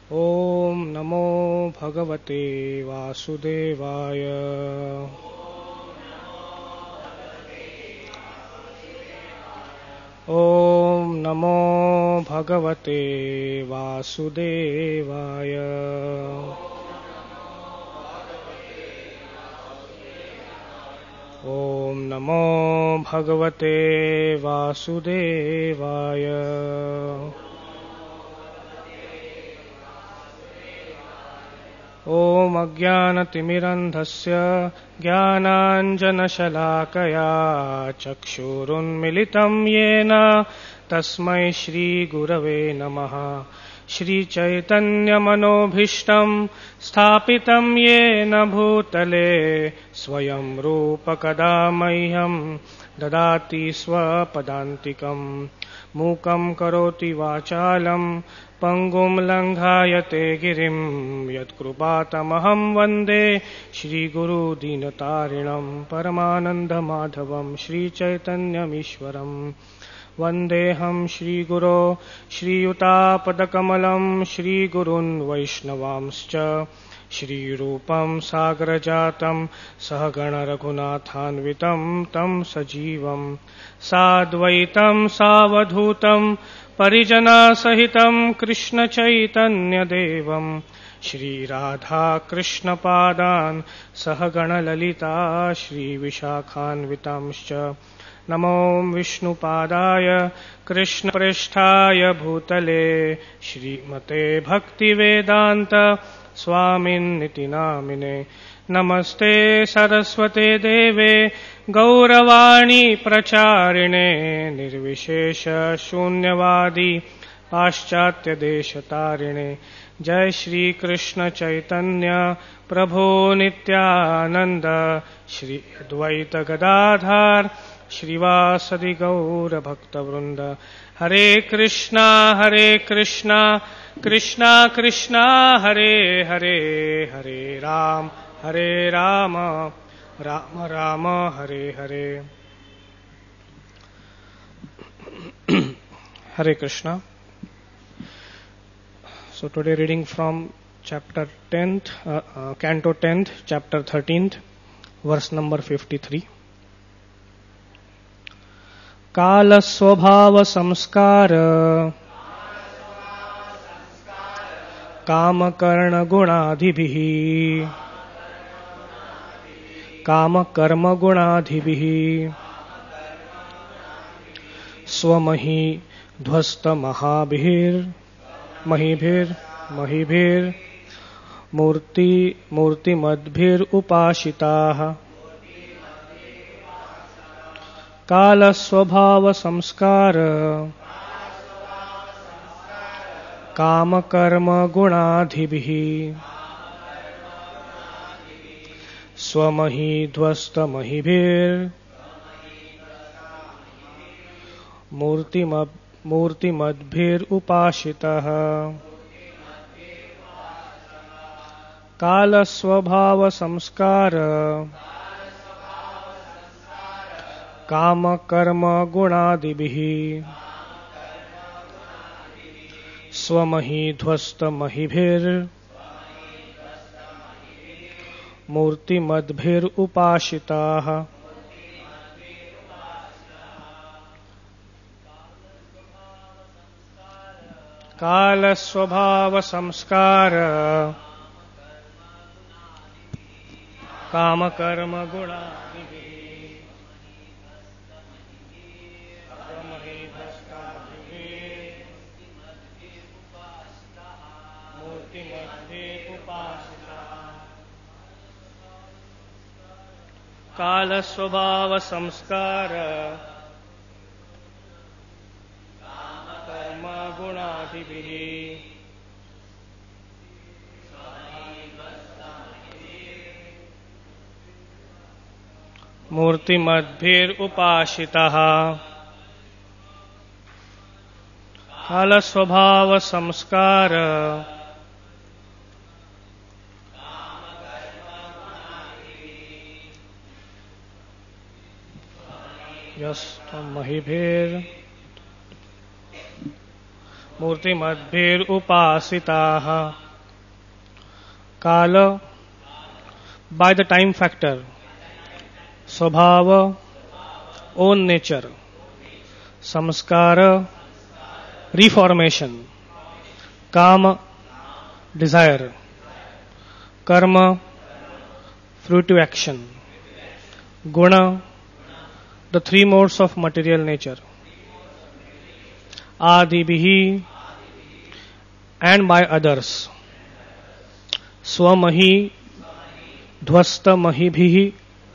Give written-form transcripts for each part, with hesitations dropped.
ॐ नमो भगवते वासुदेवाय। ॐ नमो भगवते वासुदेवाय। ॐ नमो भगवते वासुदेवाय। ॐ अज्ञानतिमिरन्धस्य ज्ञानाञ्जनशलाकया चक्षुरुन्मिलितं येन तस्मै श्रीगुरवे नमः। श्रीचैतन्यमनोभीष्टं स्थापितं येन भूतले स्वयं रूप कदा मह्यं ददाति स्वपदान्तिकम्। मूकं करोति वाचालं पंगुं लंघायते गिरिं यत्कृपातमहं वन्दे श्रीगुरुदीनतारिणं परमानन्दमाधवं श्रीचैतन्यमीश्वरं। वन्देऽहं श्रीगुरो श्रीयुतापदकमलं श्रीगुरून् वैष्णवांश्च श्रीरूपं सागरजातं सहगणरघुनाथान्वितं तं सजीवं साद्वैतं सावधूतं परिजनसहितं कृष्णचैतन्यदेवं श्रीराधाकृष्णपादान् सहगणललिता श्रीविशाखान्वितांश्च। नमो विष्णुपादाय कृष्णप्रेष्ठाय भूतले श्रीमते भक्तिवेदान्त स्वामिन्निति नामिने। नमस्ते सरस्वते देवे गौरवाणी प्रचारिणे निर्विशेष शून्यवादी पाश्चात्यदेशतारिणे। जय श्री कृष्ण चैतन्य प्रभो नित्यानंद श्री अद्वैत गदाधर श्रीवासदि गौर भक्तवृंद। हरे कृष्णा कृष्णा कृष्णा हरे हरे, हरे Ram Ram Ram Hare Hare. Hare Krishna. So today reading from chapter 10th, canto 10th, chapter 13th, verse number 53. काल स्वभाव संस्कार काम कर्ण गुणाधिभिः, काम कर्म गुणाधिभिः स्वमही ध्वस्त महीभिर् मूर्तिमद्भिरुपासिताः। काल स्वभाव संस्कार काम कर्म गुणाधिभिः स्वमही ध्वस्त मूर्तिमद्भिरुपासितः। काल स्वभाव संस्कार काम कर्म गुणादिभिः स्वमही ध्वस्त मूर्तिमद्भिरुपासिताः। काल स्वभाव संस्कार काम कर्म गुणादिभिः काल स्वभाव संस्कार कर्म गुणाधिभिः मूर्तिमद्भिरुपासितः। काल स्वभाव संस्कार Murtimadbhir Kala by the time factor, Swabhava own nature, Samskara reformation, Kama desire, Karma fruitive action, Guna the three modes of material nature, Adibhihi and by others, Swamahi Dhvasta Mahibhihi,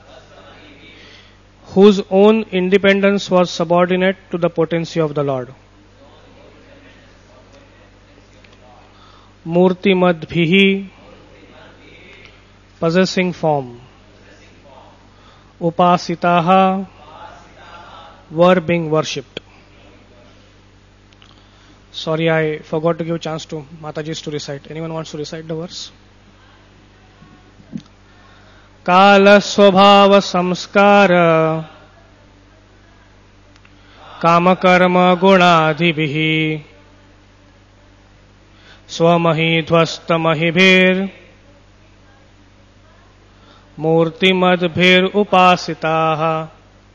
whose own independence was subordinate to the potency of the Lord. Murtimadbhihi, possessing form. Upasitaha, were being worshipped. Sorry, I forgot to give a chance to Matajis to recite. Anyone wants to recite the verse? Kala Swabhava Samskara Kama Karma Gunadhibhihi Swamahi Dhvasta Mahibhir Murtimadbhir Upasitaha.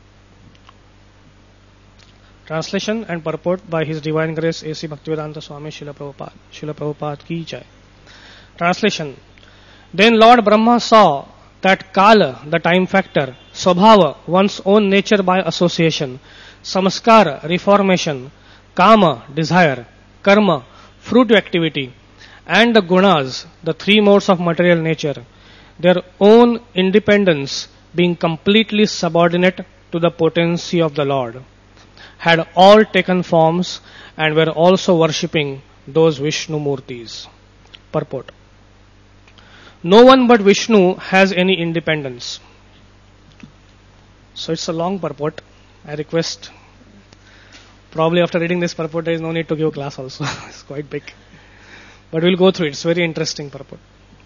Translation and purport by His Divine Grace A.C. Bhaktivedanta Swami Srila Prabhupada. Srila Prabhupada ki jai. Translation. Then Lord Brahma saw that Kala, the time factor, Swabhava, one's own nature by association, Samskara, reformation, Kama, desire, Karma, fruit activity, and the Gunas, the three modes of material nature, their own independence being completely subordinate to the potency of the Lord, had all taken forms and were also worshipping those Vishnu Murtis. Purport. No one but Vishnu has any independence. So it's a long purport. I request, probably after reading this purport, there is no need to give class also. It's quite big. But we'll go through it. It's very interesting purport.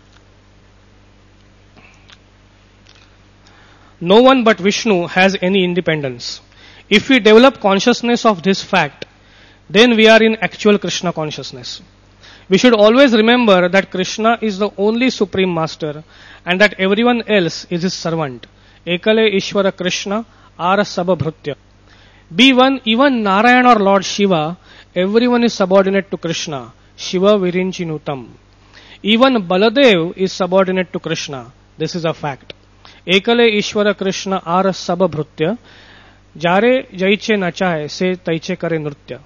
No one but Vishnu has any independence. If we develop consciousness of this fact, then we are in actual Krishna consciousness. We should always remember that Krishna is the only Supreme Master and that everyone else is his servant. Ekale Ishvara Krishna Ara Sababhrutya. Be one, even Narayana or Lord Shiva, everyone is subordinate to Krishna. Shiva Virinchinutam. Even Baladev is subordinate to Krishna. This is a fact. Ekale Ishvara Krishna Ara Sababhrutya. Jare Jaiche Nachaye Se Taiche Kare Nrutya.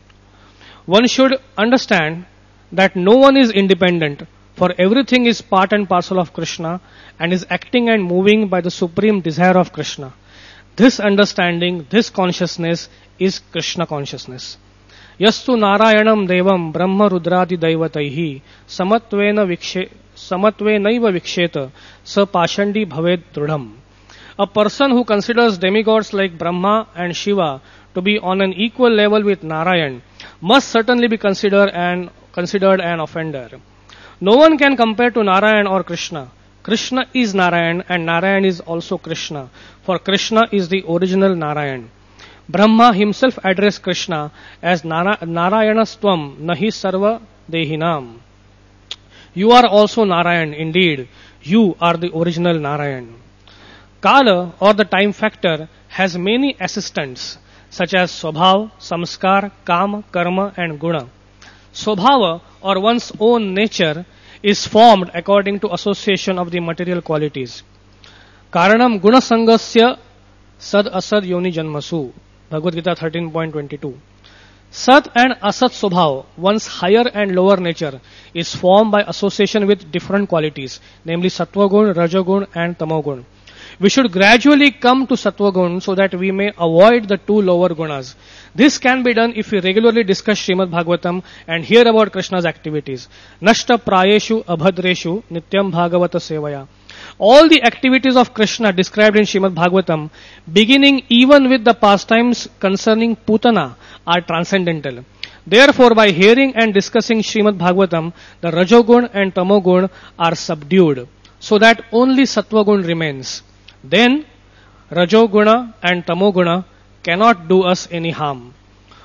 One should understand that no one is independent, for everything is part and parcel of Krishna and is acting and moving by the supreme desire of Krishna. This understanding, this consciousness is Krishna consciousness. Yastu Narayanam Devam Brahma Rudradi Daivataihi Samatvenaiva Viksheta Sa Pashandi Bhaved Drudham. A person who considers demigods like Brahma and Shiva to be on an equal level with Narayan must certainly be considered an offender. No one can compare to Narayan or Krishna. Krishna is Narayan and Narayan is also Krishna, for Krishna is the original Narayan. Brahma himself addressed Krishna as Narayanastvam Nahi Sarva Dehinam. You are also Narayan, indeed. You are the original Narayan. Kala, or the time factor, has many assistants such as Swabhav, Samskar, Kama, Karma and Guna. Swabhava, or one's own nature, is formed according to association of the material qualities. Karanam Guna Sangasya Sad Asad Yoni Janmasu. Bhagavad Gita 13.22. Sat and Asat Swabhav, one's higher and lower nature, is formed by association with different qualities, namely Sattva Gun, Rajagun and Tamogun. We should gradually come to Sattva Gun so that we may avoid the two lower gunas. This can be done if we regularly discuss Srimad Bhagavatam and hear about Krishna's activities. Nashta Prayeshu Abhadreshu Nityam Bhagavata Sevaya. All the activities of Krishna described in Srimad Bhagavatam, beginning even with the pastimes concerning Putana, are transcendental. Therefore, by hearing and discussing Srimad Bhagavatam, the Rajogun and Tamogun are subdued, so that only Sattvagun remains. Then, Rajoguna and Tamoguna cannot do us any harm.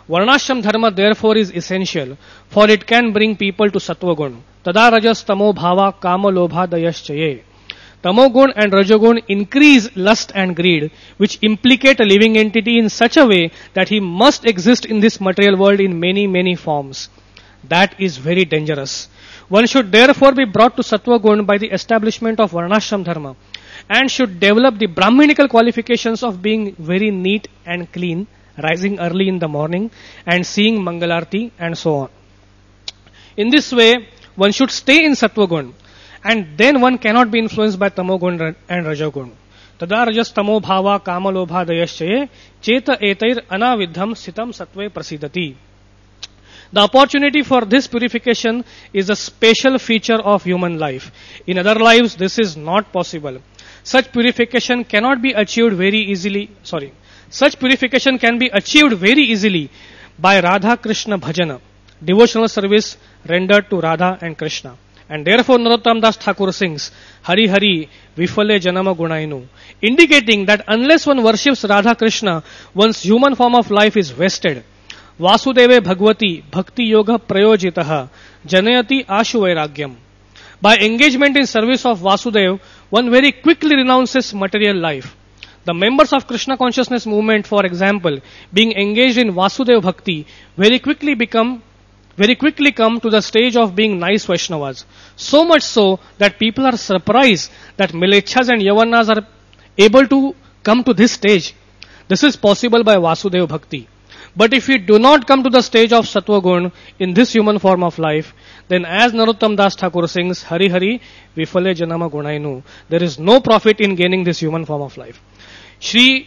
Varnashram dharma therefore is essential, for it can bring people to sattva gun. Tada rajas tamo bhava kama lobha dayaschaye. Tamogun and Rajogun increase lust and greed, which implicate a living entity in such a way that he must exist in this material world in many, many forms. That is very dangerous. One should therefore be brought to Sattva Gun by the establishment of Varnashram Dharma and should develop the Brahminical qualifications of being very neat and clean, rising early in the morning and seeing Mangalarti and so on. In this way, one should stay in Sattva Gun. And then one cannot be influenced by tamogun and rajogun. Tada rajas tamo bhava kama lobha dayaschaye cheta etair anavidham sitam sattve prasidati. The opportunity for this purification is a special feature of human life. In other lives, this is not possible. Such purification cannot be achieved very easily. Such purification can be achieved very easily by Radha Krishna bhajana, devotional service rendered to Radha and Krishna. And therefore Narottam Das Thakur sings, Hari Hari Vifale Janama Gunainu, indicating that unless one worships Radha Krishna, one's human form of life is wasted. Vasudeve Bhagavati Bhakti Yoga Prayojitaha Janayati Ashu Vairagyam. By engagement in service of Vasudev, one very quickly renounces material life. The members of Krishna consciousness movement, for example, being engaged in Vasudev Bhakti, very quickly come to the stage of being nice Vaishnavas. So much so that people are surprised that Milechhas and Yavanas are able to come to this stage. This is possible by Vasudeva Bhakti. But if we do not come to the stage of Sattva Gun in this human form of life, then as Narottam Das Thakur sings, Hari Hari Vifale Janama Gunainu, there is no profit in gaining this human form of life. Shri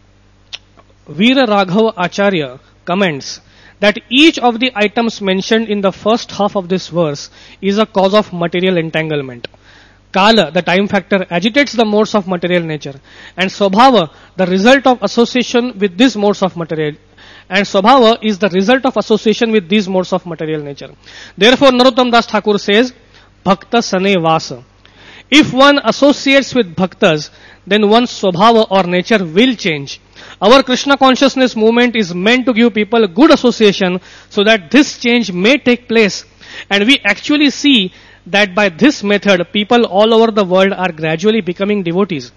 Veera Raghav Acharya comments that each of the items mentioned in the first half of this verse is a cause of material entanglement. Kala, the time factor, agitates the modes of material nature, and Swabhava, the result of association with these modes of material. And Swabhava is the result of association with these modes of material nature. Therefore, Narottam Das Thakur says, Bhakta Sane Vasa. If one associates with bhaktas, then one's Swabhava or nature will change. Our Krishna consciousness movement is meant to give people a good association so that this change may take place. And we actually see that by this method, people all over the world are gradually becoming devotees.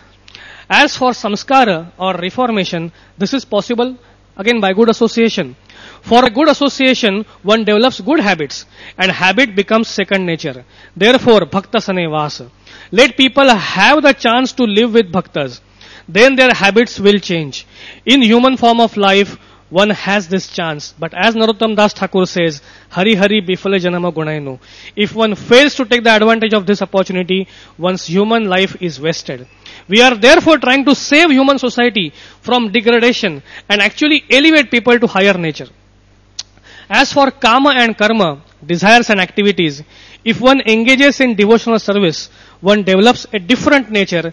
As for samskara or reformation, this is possible again by good association. For a good association, one develops good habits and habit becomes second nature. Therefore, bhakta sane vasa. Let people have the chance to live with bhaktas. Then their habits will change. In human form of life, one has this chance. But as Narottam Das Thakur says, Hari Hari Bifale Janama Gunainu. If one fails to take the advantage of this opportunity, one's human life is wasted. We are therefore trying to save human society from degradation and actually elevate people to higher nature. As for kama and karma, desires and activities, if one engages in devotional service, one develops a different nature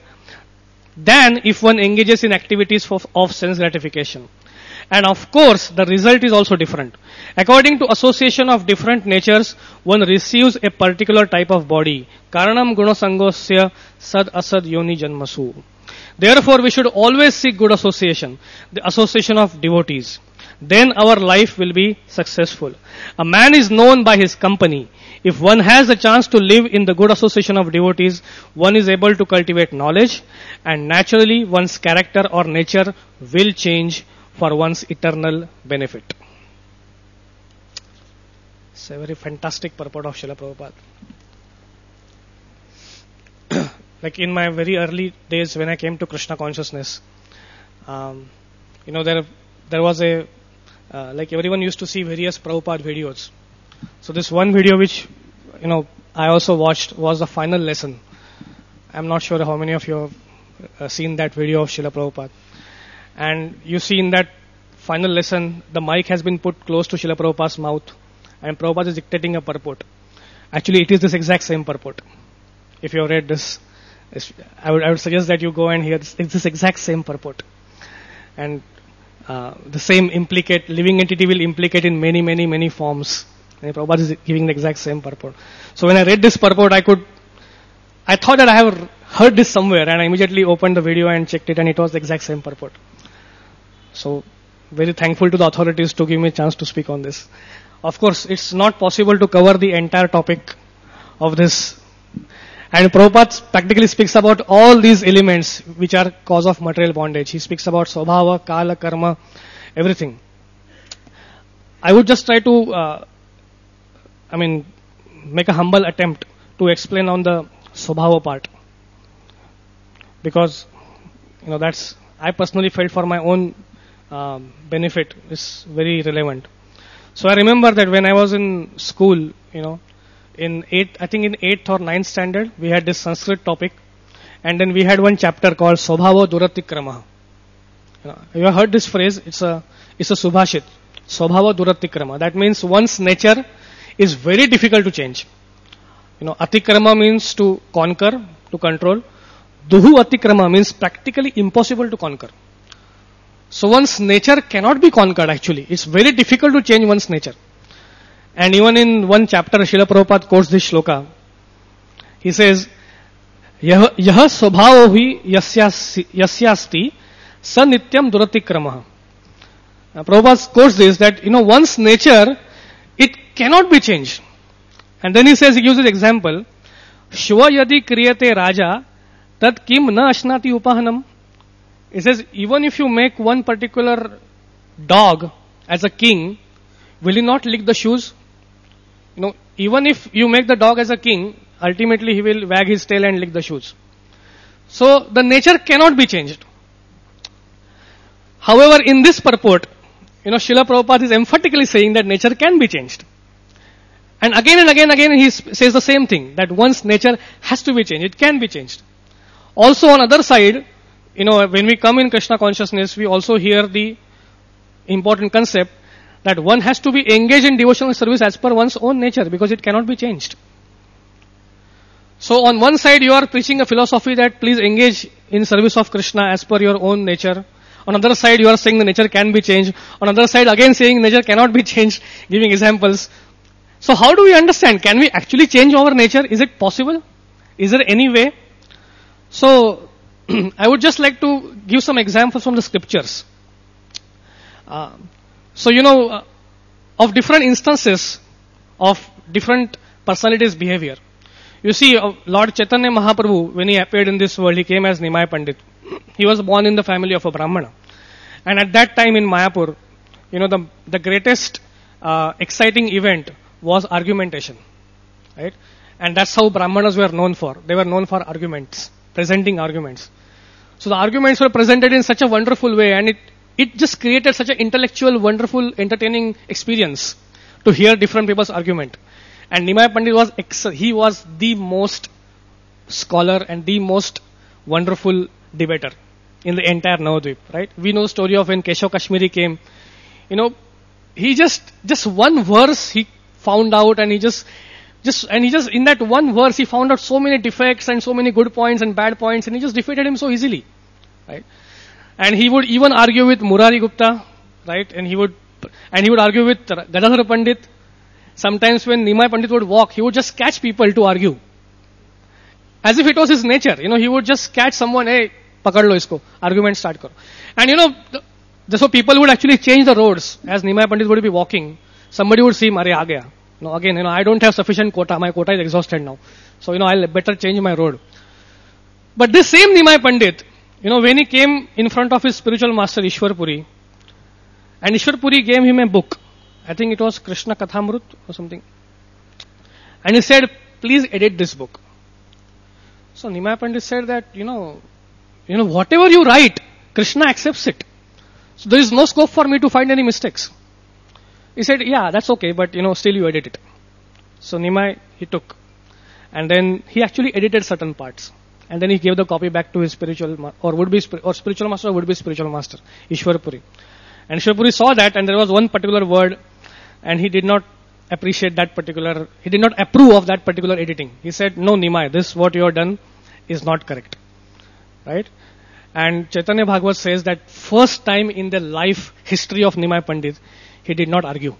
than if one engages in activities of sense gratification. And of course, the result is also different. According to association of different natures, one receives a particular type of body. Karanam gunasangosya sad asad yoni janmasu. Therefore, we should always seek good association, the association of devotees. Then our life will be successful. A man is known by his company. If one has a chance to live in the good association of devotees, one is able to cultivate knowledge, and naturally one's character or nature will change for one's eternal benefit. It's a very fantastic purport of Srila Prabhupada. Like in my very early days when I came to Krishna consciousness, there was a, like everyone used to see various Prabhupada videos. So this one video which, I also watched was the final lesson. I'm not sure how many of you have seen that video of Srila Prabhupada. And you see in that final lesson, the mic has been put close to Srila Prabhupada's mouth and Prabhupada is dictating a purport. Actually, it is this exact same purport. If you have read this, I would suggest that you go and hear this. It's this exact same purport. And the same living entity will implicate in many, many, many forms. And Prabhupada is giving the exact same purport. So when I read this purport, I thought that I have heard this somewhere, and I immediately opened the video and checked it, and it was the exact same purport. So very thankful to the authorities to give me a chance to speak on this. Of course, it's not possible to cover the entire topic of this. And Prabhupada practically speaks about all these elements which are cause of material bondage. He speaks about Swabhava, Kala, Karma, everything. I would just try to, make a humble attempt to explain on the Swabhava part. Because, that's, I personally felt for my own benefit is very relevant. So I remember that when I was in school, in 8th or 9th standard, we had this Sanskrit topic, and then we had one chapter called Swabhava Duratikrama. You have heard this phrase? It's a subhashit. Swabhava Duratikrama. That means one's nature is very difficult to change. Atikrama means to conquer, to control. Duhu Atikrama means practically impossible to conquer. So one's nature cannot be conquered actually. It's very difficult to change one's nature. And even in one chapter, Srila Prabhupada quotes this shloka. He says, Yaha swabhavo hi yasyasti sa nityam duratikramaha. Prabhupada quotes this, that, one's nature, it cannot be changed. And then he says, he gives an example, Shva yadi kriyate raja, tat kim na ashnati upahanam. He says, even if you make one particular dog as a king, will he not lick the shoes? Even if you make the dog as a king, ultimately he will wag his tail and lick the shoes. So the nature cannot be changed. However, in this purport, Srila Prabhupada is emphatically saying that nature can be changed. And again he says the same thing, that one's nature has to be changed. It can be changed. Also on other side, when we come in Krishna consciousness, we also hear the important concept that one has to be engaged in devotional service as per one's own nature, because it cannot be changed. So on one side you are preaching a philosophy that please engage in service of Krishna as per your own nature. On the other side you are saying the nature can be changed. On the other side again saying nature cannot be changed, giving examples. So how do we understand? Can we actually change our nature? Is it possible? Is there any way? So I would just like to give some examples from the scriptures. Of different instances of different personalities' behavior. You see, Lord Chaitanya Mahaprabhu, when he appeared in this world, he came as Nimai Pandit. He was born in the family of a Brahmana. And at that time in Mayapur, the greatest exciting event was argumentation. Right? And that's how Brahmanas were known for. They were known for arguments, presenting arguments. So the arguments were presented in such a wonderful way, and it just created such an intellectual, wonderful, entertaining experience to hear different people's argument. And Nimai Pandit was the most scholar and the most wonderful debater in the entire Navadvip, right? We know the story of when Keshav Kashmiri came. He just one verse he found out, and he just in that one verse he found out so many defects and so many good points and bad points, and he just defeated him so easily, right? And he would even argue with Murari Gupta, right? And he would argue with Gadadhar Pandit. Sometimes when Nimai Pandit would walk, he would just catch people to argue. As if it was his nature. He would just catch someone, hey, pakad lo isko, argument start karo. And so people would actually change the roads. As Nimai Pandit would be walking, somebody would see him, arey, aa gaya. Again, I don't have sufficient quota. My quota is exhausted now. So, I'll better change my road. But this same Nimai Pandit, when he came in front of his spiritual master Ishwar Puri, and Ishwar Puri gave him a book. I think it was Krishna Kathamrut or something. And he said, please edit this book. So Nimai Pandit said that, whatever you write, Krishna accepts it. So there is no scope for me to find any mistakes. He said, yeah, that's okay, but still you edit it. So Nimai, he took. And then he actually edited certain parts. And then he gave the copy back to his spiritual spiritual master, Ishwar Puri. And Ishwar Puri saw that, and there was one particular word, and he did not approve of that particular editing. He said, no Nimai, this what you have done is not correct. Right? And Chaitanya Bhagavat says that first time in the life history of Nimai Pandit, he did not argue.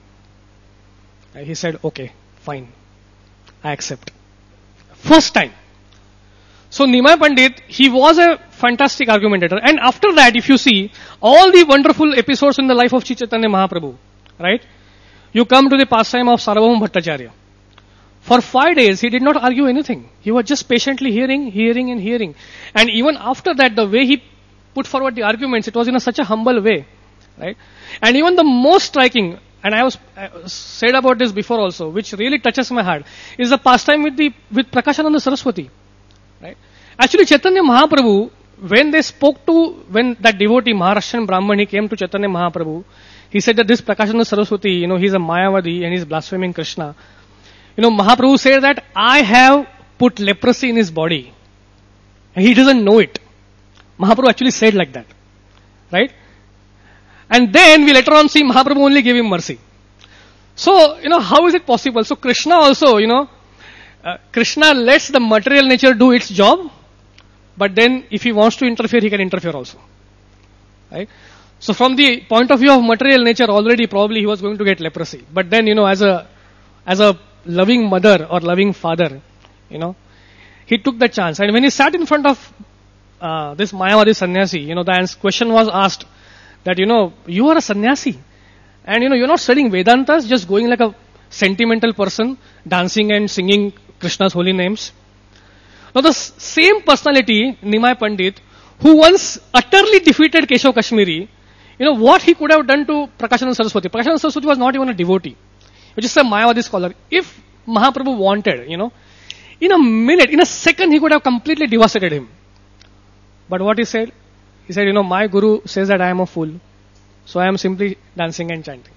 He said, okay, fine, I accept. First time. So Nimai Pandit, he was a fantastic argumentator. And after that, if you see all the wonderful episodes in the life of Sri Chaitanya Mahaprabhu, right? You come to the pastime of Sarvabhauma Bhattacharya. For 5 days, he did not argue anything. He was just patiently hearing. And even after that, the way he put forward the arguments, it was in such a humble way, right? And even the most striking, and I said about this before also, which really touches my heart, is the pastime with Prakashananda Saraswati, right? Actually, Chaitanya Mahaprabhu, when that devotee, Maharashtrian Brahman, he came to Chaitanya Mahaprabhu, he said that this Prakashananda Saraswati, he's a Mayavadi and he's blaspheming Krishna. Mahaprabhu said that I have put leprosy in his body. And he doesn't know it. Mahaprabhu actually said like that. Right? And then we later on see Mahaprabhu only gave him mercy. So, how is it possible? So Krishna also, Krishna lets the material nature do its job. But then if he wants to interfere, he can interfere also. Right? So from the point of view of material nature, already probably he was going to get leprosy. But then, as a loving mother or loving father, he took the chance. And when he sat in front of this Mayavadi sannyasi, the question was asked that, you are a sannyasi. And, you're not studying Vedantas, just going like a sentimental person, dancing and singing Krishna's holy names. Now the same personality, Nimai Pandit, who once utterly defeated Keshav Kashmiri, what he could have done to Prakashananda Saraswati. Prakashananda Saraswati was not even a devotee, which is a Mayavadi scholar. If Mahaprabhu wanted, in a minute, in a second, he could have completely devastated him. But what he said? He said, my guru says that I am a fool. So I am simply dancing and chanting.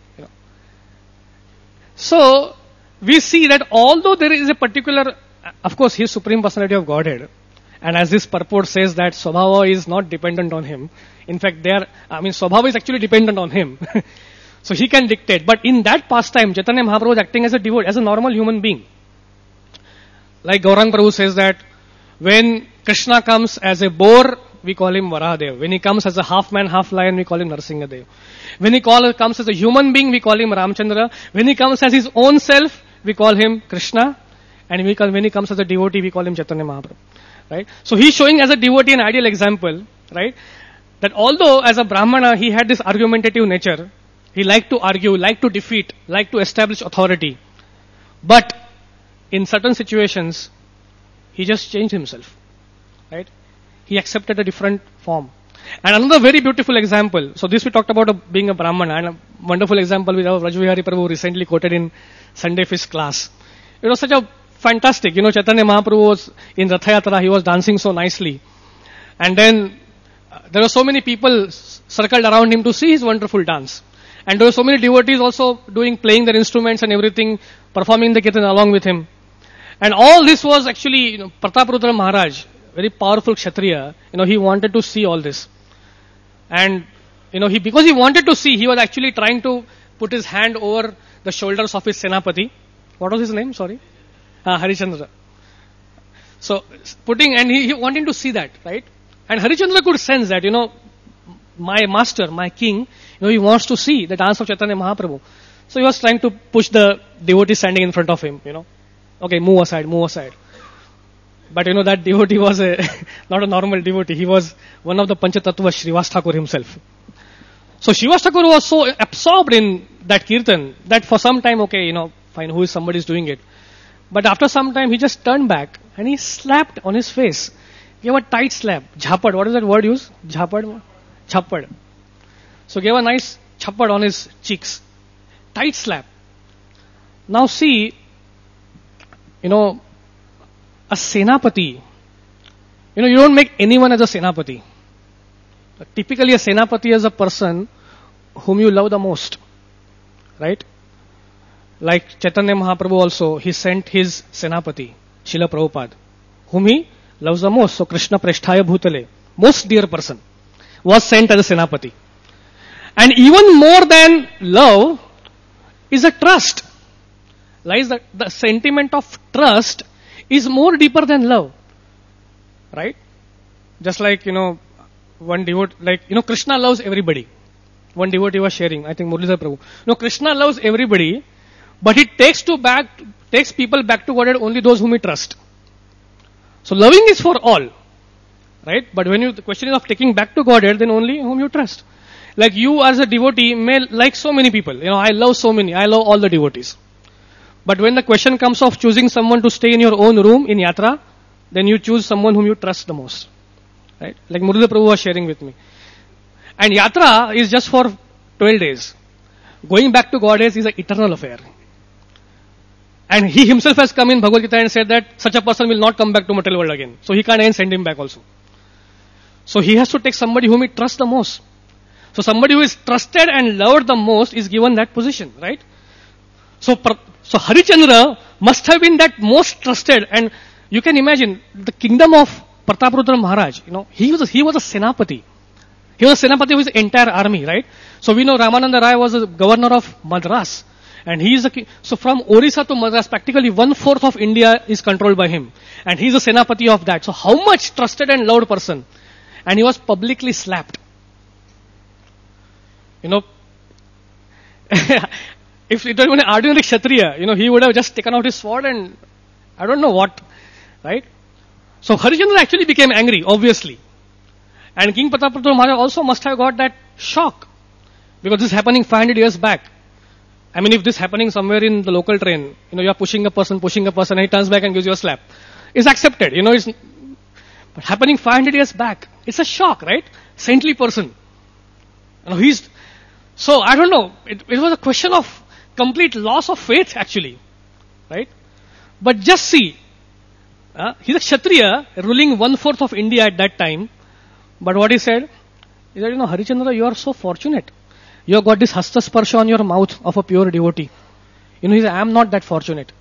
So, we see that although there is a particular, of course, he is Supreme Personality of Godhead. And as this purport says that Swabhava is not dependent on him. In fact, Swabhava is actually dependent on him. So he can dictate. But in that pastime, Chaitanya Mahaprabhu was acting as a devotee, as a normal human being. Like Gaurang Prabhu says that when Krishna comes as a boar, we call him Varahadev. When he comes as a half man, half lion, we call him Narsingadev. When he comes as a human being, we call him Ramchandra. When he comes as his own self, we call him Krishna. And when he comes as a devotee, we call him Chaitanya Mahaprabhu. Right? So he's showing as a devotee an ideal example, right? That although as a Brahmana, he had this argumentative nature, he liked to argue, liked to defeat, liked to establish authority. But in certain situations, he just changed himself. Right? He accepted a different form. And another very beautiful example, so this we talked about being a Brahmana, and a wonderful example with our Vrajvihari Prabhu recently quoted in Sunday Fish class. It was such a fantastic, Chaitanya Mahaprabhu was in Ratha Yatra, he was dancing so nicely. And then there were so many people circled around him to see his wonderful dance. And there were so many devotees also playing their instruments and everything, performing the kirtan along with him. And all this was actually, Prataprudra Maharaj, very powerful Kshatriya, he wanted to see all this. And, because he wanted to see, he was actually trying to put his hand over the shoulders of his Senapati. What was his name? Sorry? Harichandra. So, he wanted to see that, right? And Harichandra could sense that, my master, my king, he wants to see the dance of Chaitanya Mahaprabhu. So he was trying to push the devotee standing in front of him, Okay, move aside. But that devotee was not a normal devotee. He was one of the Panchatattva Srivas Thakur himself. So Srivas Thakur was so absorbed in that kirtan that for some time, fine, somebody is doing it. But after some time, he just turned back and he slapped on his face. Gave a tight slap. Jhapad. What is that word used? Jhapad? Chhappad. So gave a nice chhappad on his cheeks. Tight slap. Now see, a Senapati, you don't make anyone as a Senapati. Typically a Senapati is a person whom you love the most. Right? Like Chaitanya Mahaprabhu also, he sent his Senapati, Srila Prabhupada, whom he loves the most. So Krishna Presthaya Bhutale, most dear person, was sent as a Senapati. And even more than love is a trust. Lies that the sentiment of trust is more deeper than love. Right? Just like, one devotee, Krishna loves everybody. One devotee was sharing, I think Muralidhar Prabhu. Krishna loves everybody, but he takes people back to Godhead only those whom he trusts. So loving is for all. right? But when the question is of taking back to Godhead, then only whom you trust. Like you as a devotee may like so many people. I love so many. I love all the devotees. But when the question comes of choosing someone to stay in your own room in yatra, then you choose someone whom you trust the most. Right? Like Murli Prabhu was sharing with me. And yatra is just for 12 days. Going back to Godhead is an eternal affair. And he himself has come in Bhagavad Gita and said that such a person will not come back to material world again. So he can't even send him back also. So he has to take somebody whom he trusts the most. So somebody who is trusted and loved the most is given that position, right? So Harichandra must have been that most trusted. And you can imagine the kingdom of Prataprudra Maharaj, he was a Senapati. He was a Senapati of his entire army, right? So we know Ramananda Rai was a governor of Madras. And he is the king. So from Orissa to Madras, practically 1/4 of India is controlled by him. And he is a Senapati of that. So how much trusted and loved person. And he was publicly slapped. If it was an ordinary Kshatriya, he would have just taken out his sword and I don't know what, right? So Harichandra actually became angry, obviously. And King Prataprudra Maharaj also must have got that shock. Because this is happening 500 years back. I mean, if this is happening somewhere in the local train, you are pushing a person, and he turns back and gives you a slap. It's accepted, but happening 500 years back, it's a shock, right? Saintly person. So I don't know, it was a question of complete loss of faith actually, right? But just see, he's a Kshatriya ruling 1/4 of India at that time, but what he said is that, Harichandra, you are so fortunate. You have got this hasta sparsha on your mouth of a pure devotee. He said, I am not that fortunate.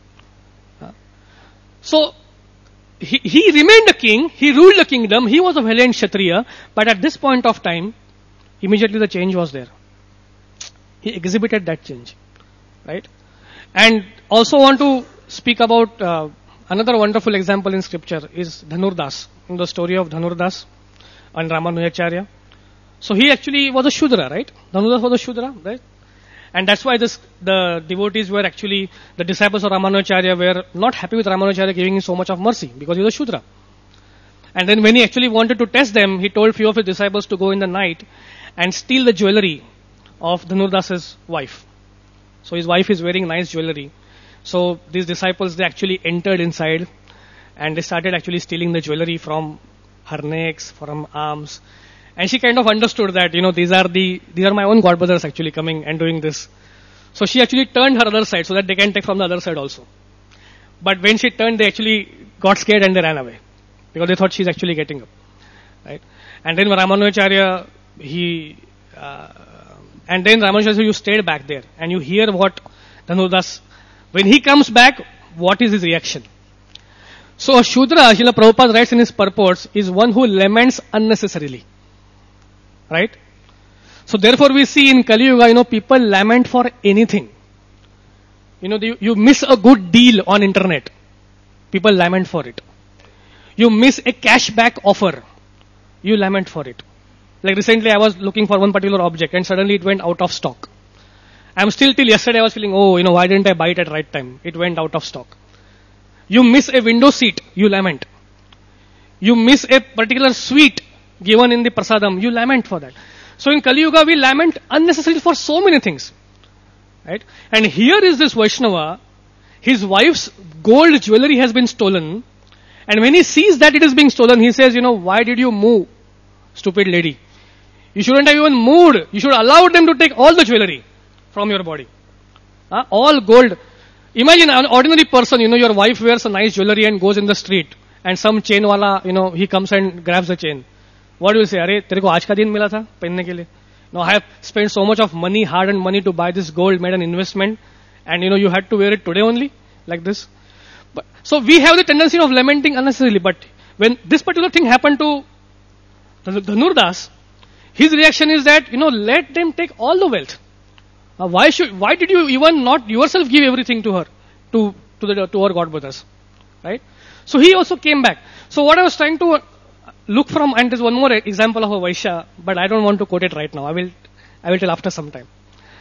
So, he remained a king, he ruled the kingdom, he was a valiant Kshatriya, but at this point of time, immediately the change was there. He exhibited that change. Right? And also want to speak about another wonderful example in scripture is Dhanurdas, in the story of Dhanurdas and Ramanujacharya. So he actually was a Shudra, right? Dhanurdas was a Shudra, right? And that's why the devotees were actually, the disciples of Ramanujacharya were not happy with Ramanujacharya giving him so much of mercy because he was a Shudra. And then when he actually wanted to test them, he told few of his disciples to go in the night and steal the jewelry of Dhanurdas's wife. So his wife is wearing nice jewelry. So these disciples, they actually entered inside and they started actually stealing the jewelry from her necks, from arms. And she kind of understood that, these are my own godbrothers actually coming and doing this. So she actually turned her other side so that they can take from the other side also. But when she turned, they actually got scared and they ran away because they thought she's actually getting up. Right? And then Ramanujacharya, you stayed back there and you hear what Dhanurdas, when he comes back, what is his reaction? So a Shudra, Srila Prabhupada writes in his purports, is one who laments unnecessarily. Right? So therefore we see in Kali Yuga, people lament for anything. You miss a good deal on internet. People lament for it. You miss a cashback offer. You lament for it. Like recently I was looking for one particular object and suddenly it went out of stock. I'm still till yesterday I was feeling, why didn't I buy it at right time? It went out of stock. You miss a window seat, you lament. You miss a particular sweet given in the prasadam, you lament for that. So in Kali Yuga we lament unnecessarily for so many things. Right? And here is this Vaishnava, his wife's gold jewelry has been stolen, and when he sees that it is being stolen, he says, why did you move, stupid lady? You shouldn't have even moved. You should allow them to take all the jewelry from your body. All gold. Imagine an ordinary person, your wife wears a nice jewelry and goes in the street, and some chain wala, he comes and grabs the chain. What do you say? Arey, tere ko aaj ka din mila tha pehnne ke liye. No, I have spent so much of money, hard-earned money to buy this gold, made an investment, and you had to wear it today only, like this. But, so we have the tendency of lamenting unnecessarily, but when this particular thing happened to Dhanurdas, his reaction is that, let them take all the wealth. Why did you even not yourself give everything to her, to our godbrothers? Right? So he also came back. So what I was trying to look from, and there's one more example of a Vaishya, but I don't want to quote it right now. I will tell after some time.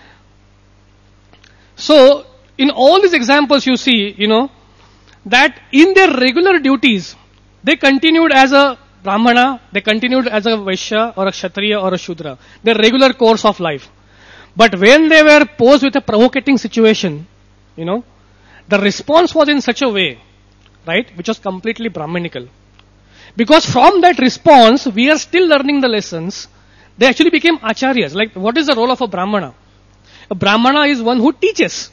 So in all these examples you see, that in their regular duties, they continued as a Brahmana, they continued as a Vaishya or a Kshatriya or a Shudra. Their regular course of life. But when they were posed with a provocating situation, the response was in such a way, right, which was completely Brahmanical. Because from that response, we are still learning the lessons. They actually became acharyas. Like, what is the role of a Brahmana? A Brahmana is one who teaches.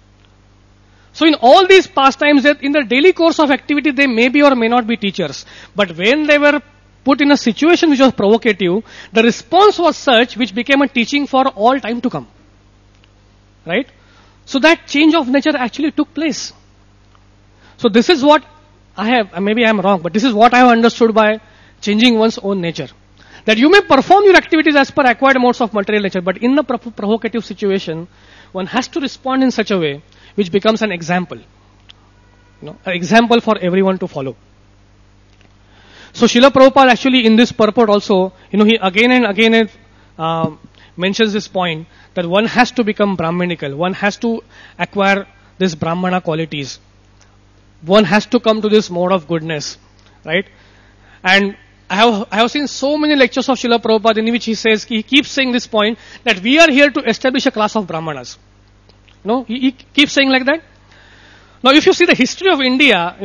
So in all these pastimes, in the daily course of activity, they may be or may not be teachers. But when they were put in a situation which was provocative, the response was such which became a teaching for all time to come. Right? So that change of nature actually took place. So this is what I have, maybe I am wrong, but this is what I have understood by changing one's own nature. That you may perform your activities as per acquired modes of material nature, but in the provocative situation, one has to respond in such a way which becomes an example. An example for everyone to follow. So Srila Prabhupada actually in this purport also, he again and again mentions this point that one has to become Brahmanical. One has to acquire this Brahmana qualities. One has to come to this mode of goodness. Right? And I have seen so many lectures of Srila Prabhupada in which he keeps saying this point that we are here to establish a class of Brahmanas. He keeps saying like that. Now if you see the history of India,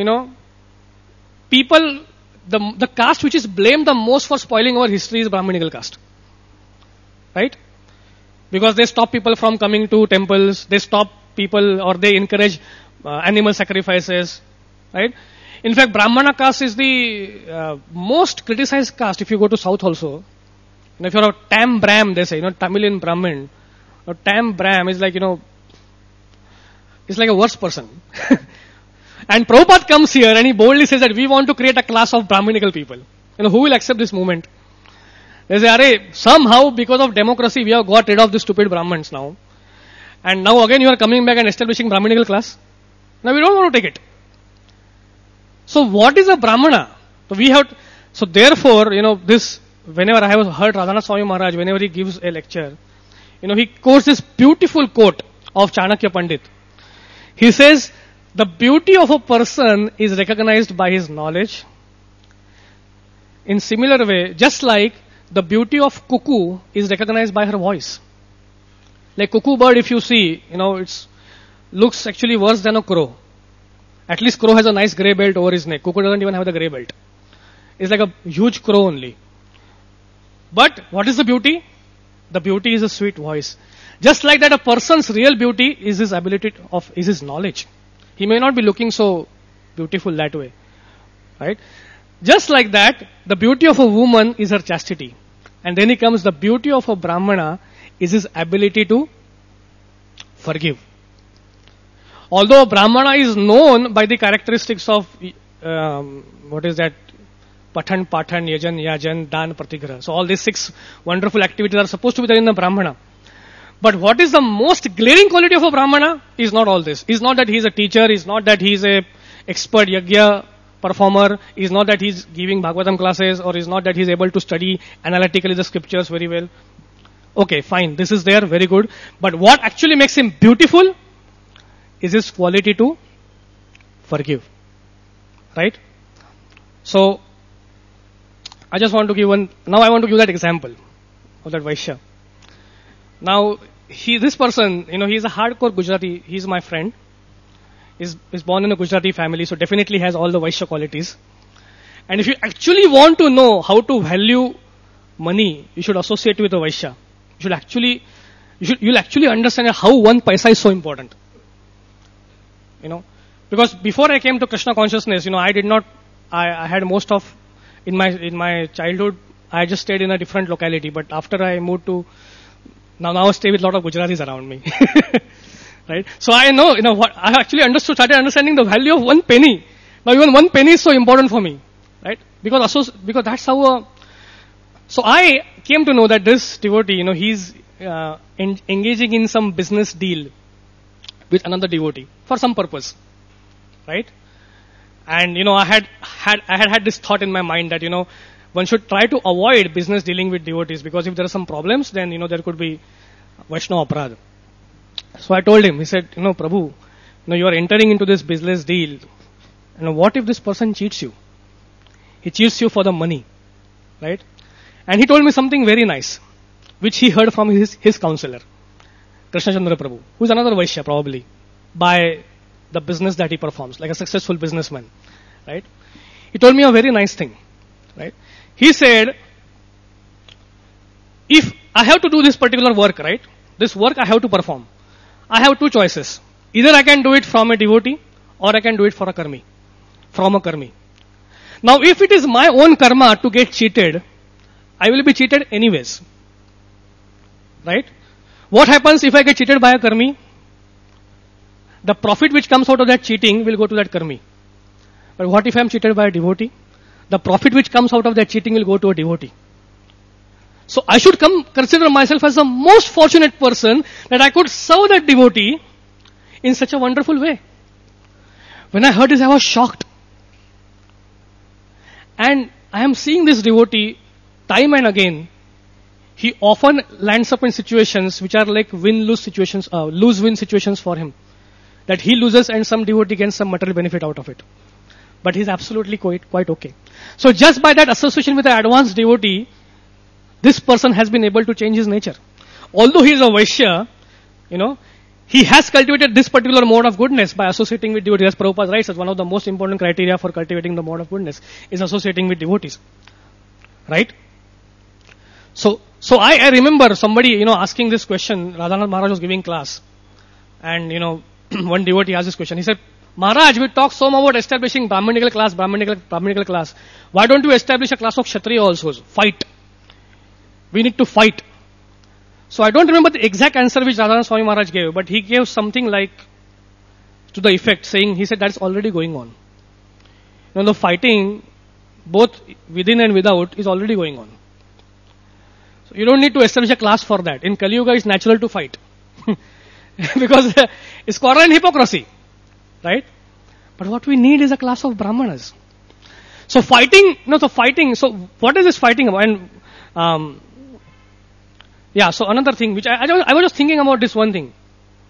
people, the caste which is blamed the most for spoiling our history is Brahmanical caste. Right? Because they stop people from coming to temples, they stop people or they encourage animal sacrifices. Right? In fact, Brahmana caste is the most criticized caste if you go to south also. If you're a Tam Brahm, they say, Tamilian Brahmin. Tam Brahm is like, it's like a worse person. And Prabhupada comes here and he boldly says that we want to create a class of Brahminical people. Who will accept this movement? They say, somehow because of democracy we have got rid of the stupid Brahmins now. And now again you are coming back and establishing Brahminical class. Now we don't want to take it. So what is a Brahmana? So therefore, this, whenever I have heard Radhanath Swami Maharaj, whenever he gives a lecture, he quotes this beautiful quote of Chanakya Pandit. He says, the beauty of a person is recognized by his knowledge. In similar way, just like the beauty of cuckoo is recognized by her voice. Like cuckoo bird, if you see, it looks actually worse than a crow. At least crow has a nice grey belt over his neck. Cuckoo doesn't even have the grey belt. It's like a huge crow only. But what is the beauty? The beauty is a sweet voice. Just like that, a person's real beauty is his ability is his knowledge. He may not be looking so beautiful that way. Right? Just like that, the beauty of a woman is her chastity. And then it comes the beauty of a Brahmana is his ability to forgive. Although a Brahmana is known by the characteristics of, what is that? Pathan, Yajan, Yajan, Dan, Pratigraha. So all these 6 wonderful activities are supposed to be there in the Brahmana. But what is the most glaring quality of a Brahmana is not all this. It's not that he is a teacher, it's not that he is a expert yajna performer, it's not that he is giving Bhagavatam classes, or it's not that he is able to study analytically the scriptures very well. Okay, fine, this is there, very good. But what actually makes him beautiful is his quality to forgive. Right? So, I just want to give now I want to give that example of that Vaishya. Now, this person, he is a hardcore Gujarati, he is my friend. He's born in a Gujarati family, so definitely has all the Vaishya qualities. And if you actually want to know how to value money, you should associate with a Vaishya. You'll actually understand how 1 paisa is so important. Because before I came to Krishna consciousness, I had most of, in my childhood, I just stayed in a different locality, but after I moved to, now I stay with a lot of Gujaratis around me. Right? So I know, what, I actually started understanding the value of 1 penny. Now even 1 penny is so important for me. Right? Because that's how, so I came to know that this devotee, he's engaging in some business deal with another devotee for some purpose. Right? And, I had this thought in my mind that, one should try to avoid business dealing with devotees, because if there are some problems, then, there could be Vaishnava Aparadha. So I told him, he said, Prabhu, you are entering into this business deal. What if this person cheats you? He cheats you for the money. right? And he told me something very nice, which he heard from his counselor, Krishna Chandra Prabhu, who is another Vaishya probably, by the business that he performs, like a successful businessman, right? He told me a very nice thing, right? He said, if I have to do this particular work, right? This work I have to perform. I have two choices. Either I can do it from a devotee or I can do it for a karmi, from a karmi. Now, if it is my own karma to get cheated, I will be cheated anyways. Right? What happens if I get cheated by a karmi? The profit which comes out of that cheating will go to that karmi. But what if I am cheated by a devotee? The profit which comes out of that cheating will go to a devotee. So I should consider myself as the most fortunate person that I could serve that devotee in such a wonderful way. When I heard this, I was shocked. And I am seeing this devotee time and again. He often lands up in situations which are like win-lose situations, lose-win situations for him. That he loses and some devotee gets some material benefit out of it. But he's absolutely quite okay. So just by that association with an advanced devotee, this person has been able to change his nature. Although he is a Vaishya, he has cultivated this particular mode of goodness by associating with devotees. As Prabhupada writes, as one of the most important criteria for cultivating the mode of goodness is associating with devotees. Right? So I remember somebody, asking this question. Radhanath Maharaj was giving class. And, one devotee asked this question. He said, Maharaj, we talk so much about establishing Brahmanical class. Why don't you establish a class of Kshatriya also? Fight. We need to fight. So I don't remember the exact answer which Radhanath Swami Maharaj gave, but he gave something like, to the effect, saying, he said that's already going on. The fighting, both within and without, is already going on. So you don't need to establish a class for that. In Kali Yuga, it's natural to fight. Because it's quarrel and hypocrisy. Right? But what we need is a class of Brahmanas. So fighting, so what is this fighting about? And, so another thing which I was just thinking about this one thing.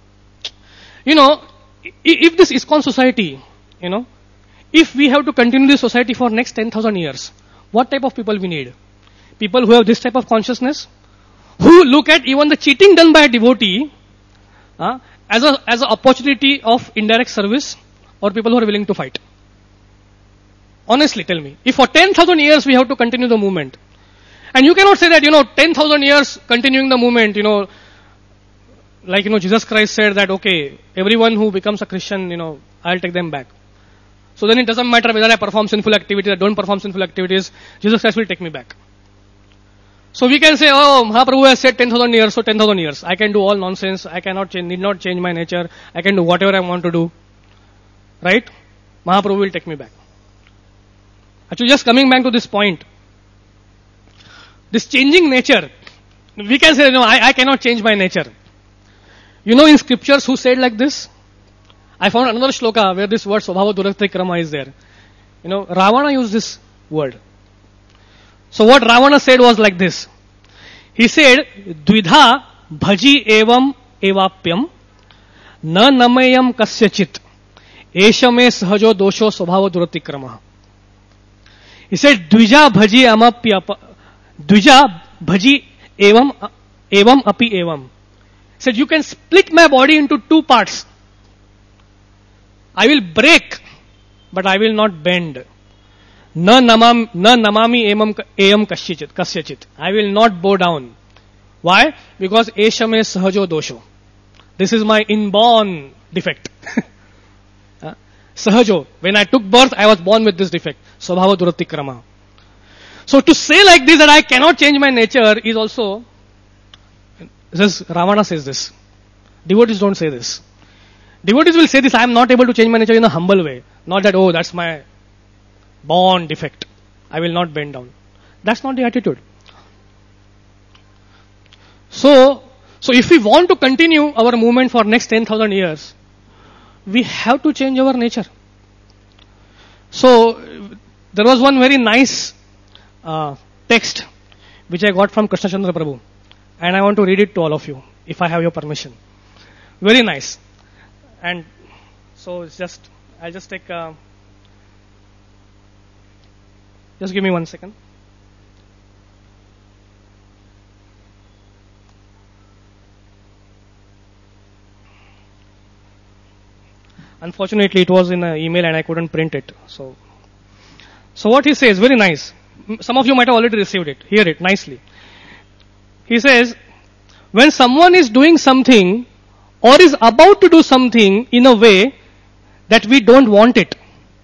If this ISKCON society, if we have to continue this society for next 10,000 years, what type of people we need? People who have this type of consciousness, who look at even the cheating done by a devotee as an opportunity of indirect service, or people who are willing to fight. Honestly, tell me, if for 10,000 years we have to continue the movement, and you cannot say that, 10,000 years continuing the movement, like, Jesus Christ said that, okay, everyone who becomes a Christian, I'll take them back. So then it doesn't matter whether I perform sinful activities or don't perform sinful activities, Jesus Christ will take me back. So we can say, oh, Mahaprabhu has said 10,000 years, so 10,000 years. I can do all nonsense, I need not change my nature, I can do whatever I want to do. Right? Mahaprabhu will take me back. Actually, just coming back to this point, this changing nature, we can say, no, I cannot change my nature. In scriptures who said like this? I found another shloka where this word Svabhava Durakti Krama is there. Ravana used this word. So what Ravana said was like this. He said, Dvidha bhaji evam evapyam na namayam kasyachit eshame sahajo dosho Svabhava Durakti Krama. He said, Dvija bhaji evam api evam. He said, you can split my body into two parts. I will break, but I will not bend. Na namami eyam kasyachit. I will not bow down. Why? Because eshame sahajo dosho. This is my inborn defect. Sahajo. When I took birth, I was born with this defect. Svabhava Durakti Krama. So to say like this that I cannot change my nature is also, Ravana says this. Devotees don't say this. Devotees will say this, I am not able to change my nature in a humble way. Not that, oh, that's my born defect. I will not bend down. That's not the attitude. So if we want to continue our movement for next 10,000 years, we have to change our nature. So there was one very nice text which I got from Krishna Chandra Prabhu, and I want to read it to all of you, if I have your permission. Very nice. And so I'll just take, just give me 1 second. Unfortunately, it was in an email and I couldn't print it. So what he says, very nice. Some of you might have already received it. Hear it nicely. He says, when someone is doing something or is about to do something in a way that we don't want it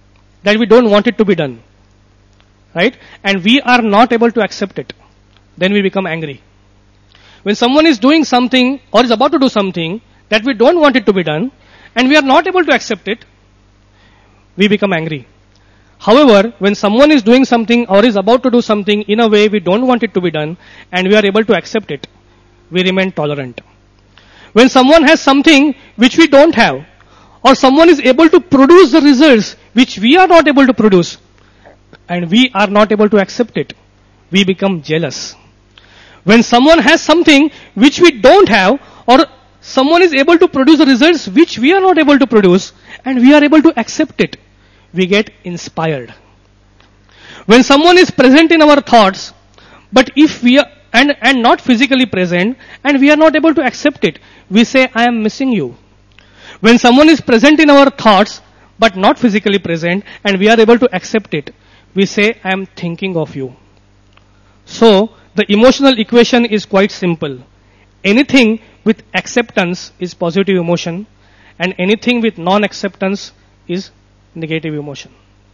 to be done, right? And we are not able to accept it, then we become angry. When someone is doing something or is about to do something that we don't want it to be done, and we are not able to accept it, we become angry. However, when someone is doing something or is about to do something in a way we don't want it to be done, and we are able to accept it, we remain tolerant. When someone has something which we don't have, or someone is able to produce the results which we are not able to produce, and we are not able to accept it, we become jealous. When someone has something which we don't have, or someone is able to produce the results which we are not able to produce, and we are able to accept it, we get inspired. When someone is present in our thoughts, but if we are, and not physically present, and we are not able to accept it, we say, I am missing you. When someone is present in our thoughts, but not physically present, and we are able to accept it, we say, I am thinking of you. So, the emotional equation is quite simple. Anything with acceptance is positive emotion, and anything with non-acceptance is negative emotion.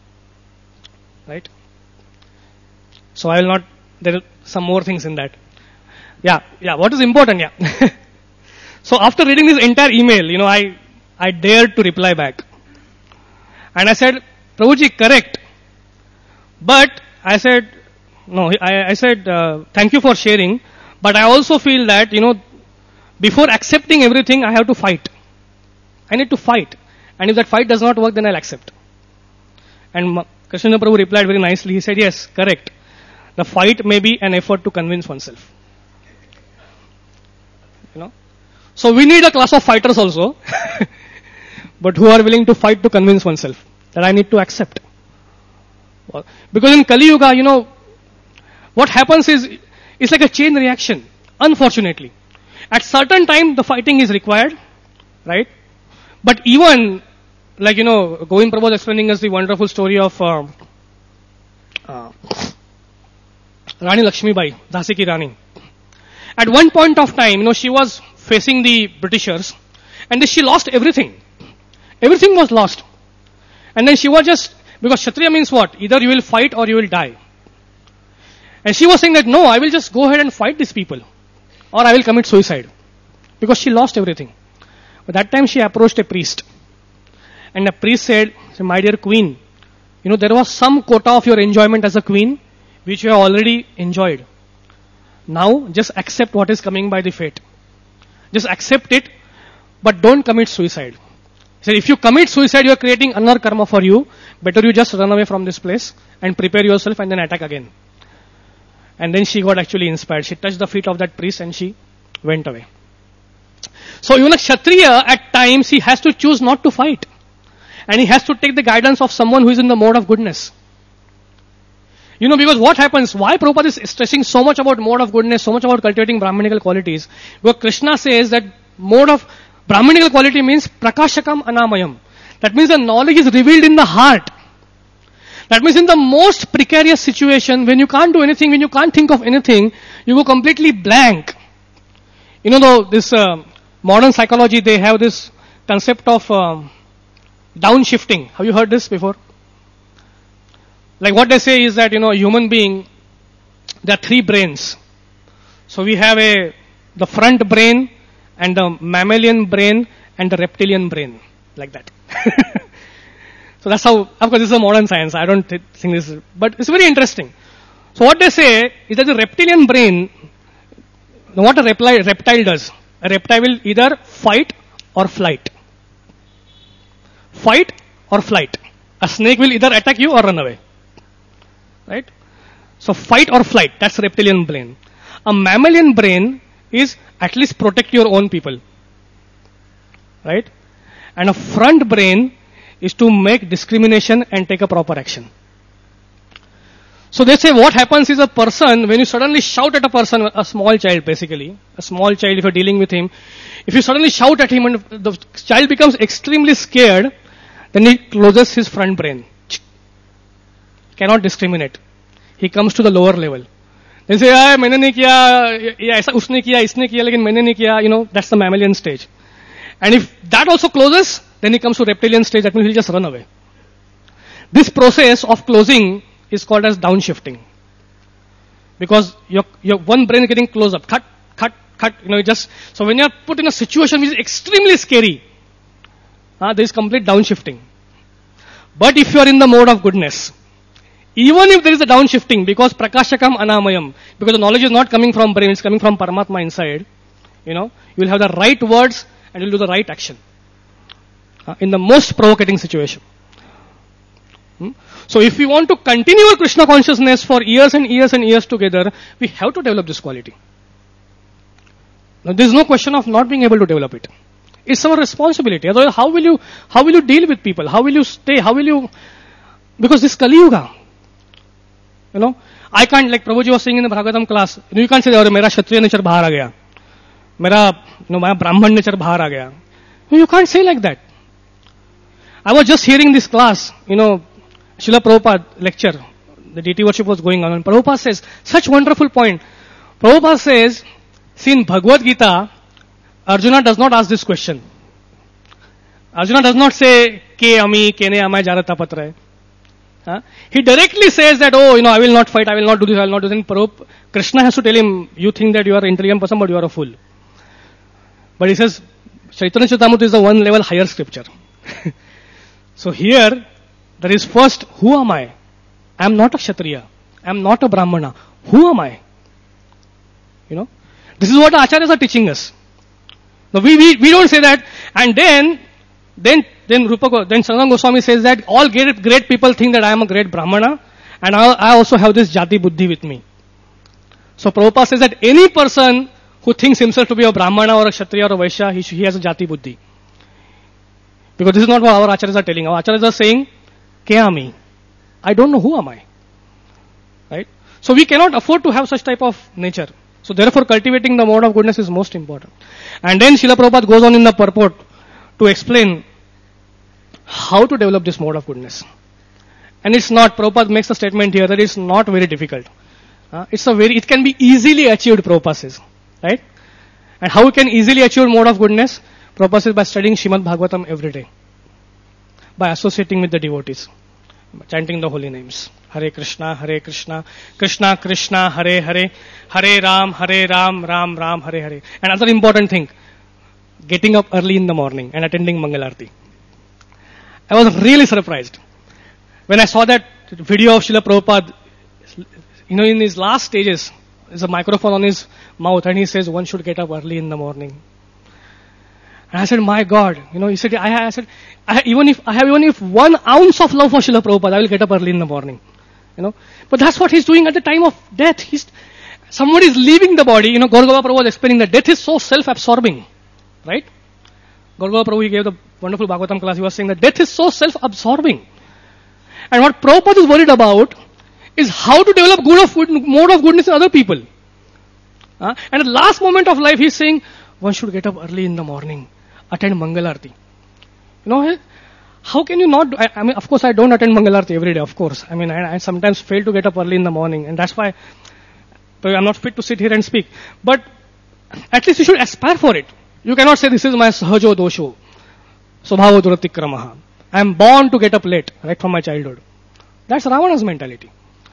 Right? So I will not, there are some more things in that. Yeah, what is important, yeah. So after reading this entire email, I dared to reply back. And I said, Prabhuji, correct. But I said, no, I said, thank you for sharing, but I also feel that, before accepting everything, I have to fight. I need to fight. And if that fight does not work, then I'll accept. And Krishna Prabhu replied very nicely. He said, yes, correct. The fight may be an effort to convince oneself. So we need a class of fighters also. But who are willing to fight to convince oneself that I need to accept. Because in Kali Yuga, what happens is, it's like a chain reaction, unfortunately. At certain time, the fighting is required, right? But even, Govind Prabhu was explaining us the wonderful story of Rani Lakshmibai, Jhansi ki Rani. At one point of time, she was facing the Britishers, and then she lost everything. Everything was lost. And then she was just, because Kshatriya means what? Either you will fight or you will die. And she was saying that, no, I will just go ahead and fight these people, or I will commit suicide. Because she lost everything. But that time she approached a priest. And the priest said, my dear queen, there was some quota of your enjoyment as a queen, which you have already enjoyed. Now, just accept what is coming by the fate. Just accept it, but don't commit suicide. He said, if you commit suicide, you are creating another karma for you. Better you just run away from this place and prepare yourself and then attack again. And then she got actually inspired. She touched the feet of that priest and she went away. So even a Kshatriya, at times, he has to choose not to fight. And he has to take the guidance of someone who is in the mode of goodness. Because what happens, why Prabhupada is stressing so much about mode of goodness, so much about cultivating Brahmanical qualities? Because Krishna says that mode of Brahmanical quality means prakashakam anamayam. That means the knowledge is revealed in the heart. That means in the most precarious situation, when you can't do anything, when you can't think of anything, you go completely blank. This modern psychology, they have this concept of downshifting. Have you heard this before? Like what they say is that, human being, there are three brains. So we have the front brain, and the mammalian brain, and the reptilian brain. Like that. So that's how, of course this is a modern science, I don't think this is, but it's very interesting. So what they say is that the reptilian brain, what a reptile does, a reptile will either fight or flight. Fight or flight. A snake will either attack you or run away. Right? So fight or flight, that's reptilian brain. A mammalian brain is at least protect your own people. Right? And a front brain is to make discrimination and take a proper action. So they say what happens is a person, when you suddenly shout at a person, a small child basically, a small child if you're dealing with him, if you suddenly shout at him and the child becomes extremely scared, Then he closes his front brain. Cannot discriminate. He comes to the lower level. Then say, मैंने नहीं किया, या ऐसा उसने किया, इसने किया, लेकिन मैंने नहीं किया. That's the mammalian stage. And if that also closes, then he comes to reptilian stage. That means he'll just run away. This process of closing is called as downshifting. Because your one brain is getting closed up. Cut. So when you are put in a situation which is extremely scary, there is complete downshifting. But if you are in the mode of goodness, even if there is a downshifting, because prakashakam anamayam, because the knowledge is not coming from brain, it's coming from Paramatma inside, you will have the right words and you'll do the right action. In the most provocating situation. So if we want to continue our Krishna consciousness for years and years and years together, we have to develop this quality. Now there is no question of not being able to develop it. It's our responsibility. Otherwise, how will you deal with people? How will you stay? Because this Kali Yuga, I can't, like Prabhuji was saying in the Bhagavatam class, you can't say, mera Kshatriya nature bahar aa gaya. My Brahman nature bahar aa gaya. You can't say like that. I was just hearing this class, Srila Prabhupada lecture. The deity worship was going on. And Prabhupada says, such wonderful point. Prabhupada says, see in Bhagavad Gita, Arjuna does not ask this question. Arjuna does not say, ke ami, kene amai jarata patra. He directly says that, I will not fight, I will not do this, I will not do this. And Krishna has to tell him, you think that you are an intelligent person, but you are a fool. But he says, Chaitanya Charitamrita is a one level higher scripture. So here, there is first, who am I? I am not a Kshatriya. I am not a Brahmana. Who am I? This is what Acharyas are teaching us. Now we don't say that. And then Sanatana Goswami says that all great people think that I am a great Brahmana and I also have this Jati Buddhi with me. So Prabhupada says that any person who thinks himself to be a Brahmana or a Kshatriya or a Vaishya, he has a Jati Buddhi. Because this is not what our Acharyas are telling. Our Acharyas are saying, Kya ami? I don't know who am I. Right? So we cannot afford to have such type of nature. So therefore cultivating the mode of goodness is most important. And then Srila Prabhupada goes on in the purport to explain how to develop this mode of goodness. And it's not, Prabhupada makes a statement here that it's not very difficult. It can be easily achieved, Prabhupada says. Right? And how we can easily achieve mode of goodness? Prabhupada says by studying Srimad Bhagavatam every day. By associating with the devotees. Chanting the holy names. Hare Krishna, Krishna Krishna, Hare Hare, Hare Ram, Ram Ram, Hare Hare. And another important thing, getting up early in the morning and attending Mangalarti. I was really surprised when I saw that video of Srila Prabhupada, in his last stages, there's a microphone on his mouth and he says one should get up early in the morning. And I said, my God, he said, even if 1 ounce of love for Srila Prabhupada, I will get up early in the morning. But that's what he's doing at the time of death. Somebody is leaving the body. Gaur Gopal Prabhu was explaining that death is so self-absorbing. Right? Gaur Gopal Prabhu, he gave the wonderful Bhagavatam class. He was saying that death is so self-absorbing. And what Prabhupada is worried about is how to develop mode of goodness in other people. And at the last moment of life, he's saying, one should get up early in the morning, attend Mangalarti. How can you not do, of course, I don't attend Mangalarti every day, of course. I sometimes fail to get up early in the morning, and that's why I'm not fit to sit here and speak. But at least you should aspire for it. You cannot say, this is my sahajo dosho, swabhavo duratikramaha. I am born to get up late, right from my childhood. That's Ravana's mentality.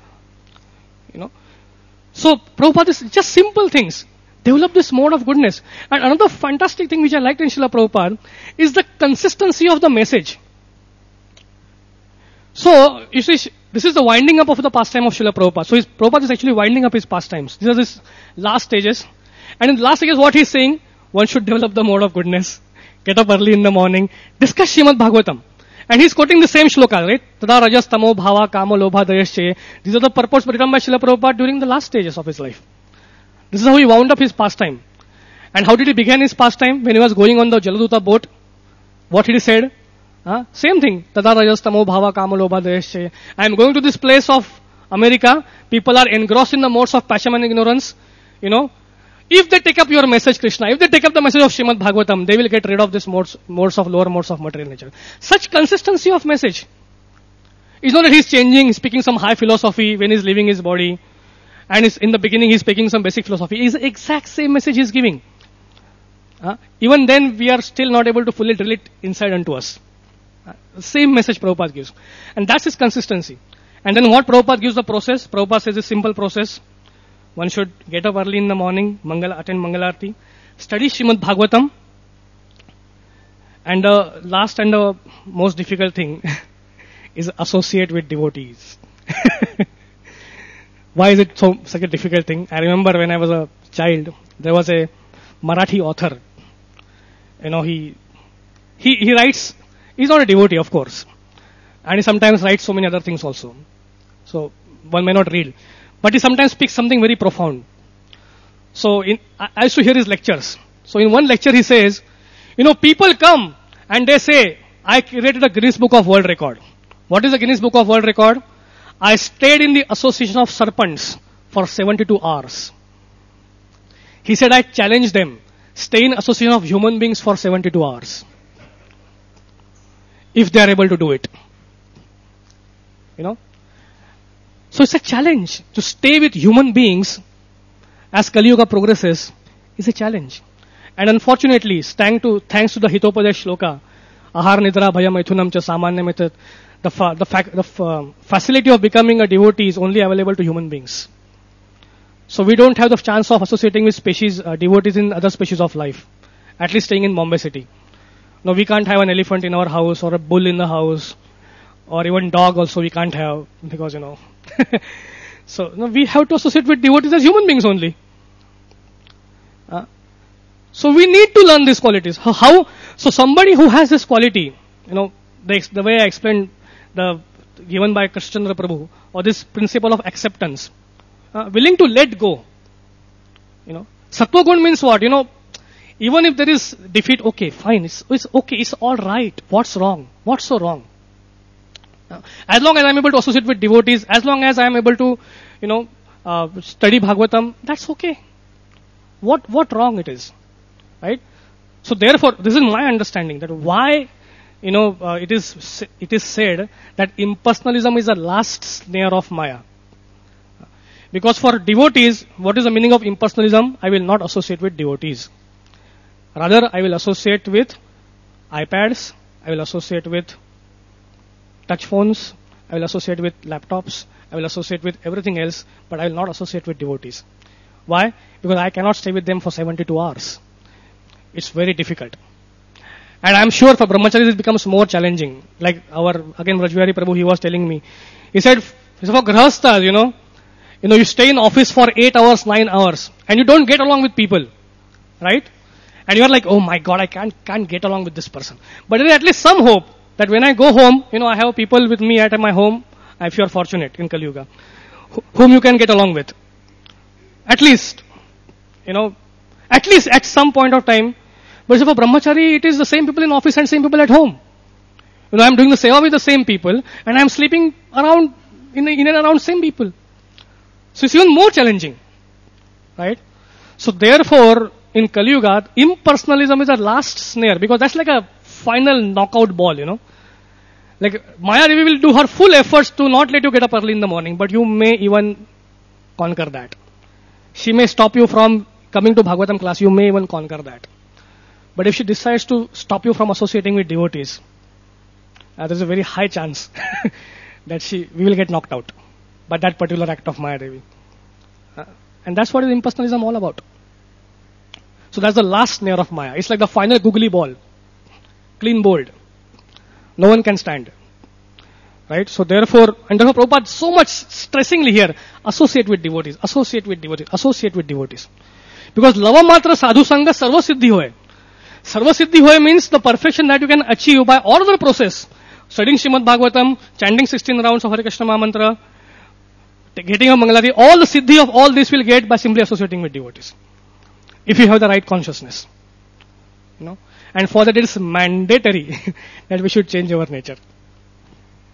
So, Prabhupada is just simple things. Develop this mode of goodness. And another fantastic thing which I liked in Srila Prabhupada is the consistency of the message. So, you see, this is the winding up of the pastime of Srila Prabhupada. So, Prabhupada is actually winding up his pastimes. These are his last stages. And in the last stages, what he's saying, one should develop the mode of goodness. Get up early in the morning. Discuss Srimad Bhagavatam. And he's quoting the same shloka, right? Tada rajas tamo bhava kamo lobha dayasche. These are the purports written by Srila Prabhupada during the last stages of his life. This is how he wound up his pastime. And how did he begin his pastime? When he was going on the Jaladuta boat, what did he said? Same thing. Tada rajas tamo bhava kamo lobha dayasche. I am going to this place of America. People are engrossed in the modes of passion and ignorance. if they take up your message, Krishna, if they take up the message of Srimad Bhagavatam, they will get rid of this lower modes of material nature. Such consistency of message. It's not that he's changing, he's speaking some high philosophy when he's leaving his body. And in the beginning he's speaking some basic philosophy. It's the exact same message he's giving. Even then we are still not able to fully drill it inside unto us. The same message Prabhupada gives. And that's his consistency. And then what Prabhupada gives the process? Prabhupada says a simple process. One should get up early in the morning, attend Mangalarti, study Srimad Bhagavatam, and the last and the most difficult thing is associate with devotees. Why is it such a difficult thing? I remember when I was a child, there was a Marathi author. He writes, he's not a devotee, of course. And he sometimes writes so many other things also. So, one may not read. But he sometimes speaks something very profound. So, I used to hear his lectures. So, in one lecture he says, people come and they say, I created a Guinness Book of World Record. What is the Guinness Book of World Record? I stayed in the association of serpents for 72 hours. He said, I challenged them. Stay in association of human beings for 72 hours. If they are able to do it. So it's a challenge to stay with human beings as Kali Yuga progresses is a challenge. And unfortunately, thanks to the Hitopadesh Shloka, Ahar Nidra Bhaya Maithunam Cha Samanya Method, the facility of becoming a devotee is only available to human beings. So we don't have the chance of associating with devotees in other species of life. At least staying in Bombay city. No, we can't have an elephant in our house or a bull in the house. Or even dog also we can't have because, So we have to associate with devotees as human beings only. So we need to learn these qualities. How? So somebody who has this quality, the way I explained given by Krishnachandra Prabhu, or this principle of acceptance, willing to let go. Sattva gun means what? Even if there is defeat, okay, fine, it's okay, it's all right. What's wrong? What's so wrong? As long as I'm able to associate with devotees, as long as I'm able to, study Bhagavatam, that's okay. What wrong it is, right? So therefore, this is my understanding that why, it is said that impersonalism is the last snare of Maya. Because for devotees, what is the meaning of impersonalism? I will not associate with devotees. Rather, I will associate with iPads, I will associate with touch phones, I will associate with laptops, I will associate with everything else, but I will not associate with devotees. Why? Because I cannot stay with them for 72 hours. It's very difficult. And I'm sure for brahmacharis it becomes more challenging. Like again Rajvihari Prabhu, he was telling me. He said, for grahasthas, you stay in office for 8 hours, 9 hours, and you don't get along with people. Right? And you are like, oh my God, I can't get along with this person. But there is at least some hope that when I go home, I have people with me at my home, if you are fortunate in Kali Yuga, whom you can get along with. At least, at some point of time. But for brahmachari, it is the same people in office and same people at home. I am doing the seva with the same people, and I am sleeping around, in and around same people. So it's even more challenging. Right? So therefore, in Kali Yuga, impersonalism is the last snare, because that's like a final knockout ball, Like Maya Devi will do her full efforts to not let you get up early in the morning, but you may even conquer that. She may stop you from coming to Bhagavatam class, you may even conquer that. But if she decides to stop you from associating with devotees, there's a very high chance that we will get knocked out by that particular act of Maya Devi. And that's what is impersonalism all about. So that's the last snare of Maya. It's like the final googly ball. Clean bowled. No one can stand. Right? So therefore Prabhupada so much stressingly here, associate with devotees, associate with devotees, associate with devotees. Because lava matra sadhu sangha sarva siddhi hoye. Sarva siddhi hoye means the perfection that you can achieve by all other process. Studying Srimad Bhagavatam, chanting 16 rounds of Hare Krishna Mahamantra, getting a Mangalati, all the siddhi of all this will get by simply associating with devotees. If you have the right consciousness. And for that it is mandatory that we should change our nature.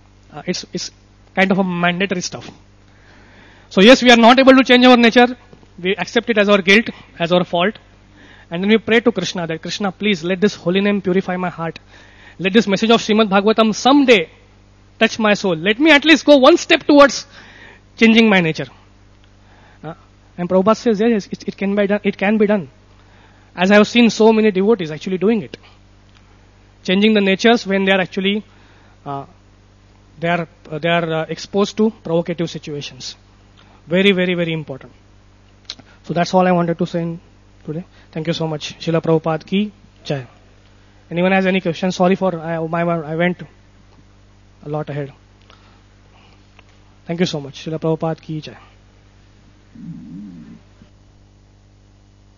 It's kind of a mandatory stuff. So yes, we are not able to change our nature. we accept it as our guilt, as our fault, and then we pray to Krishna that Krishna, please let this holy name purify my heart. Let this message of Srimad Bhagavatam someday touch my soul. Let me at least go one step towards changing my nature. And Prabhupada says, yes, it can be done. It can be done. As I have seen so many devotees actually doing it. Changing the natures when they are actually exposed to provocative situations. Very, very, very important. So that's all I wanted to say today. Thank you so much. Srila Prabhupada ki jai. Anyone has any questions? Sorry for I went a lot ahead. Thank you so much. Srila Prabhupada ki jai.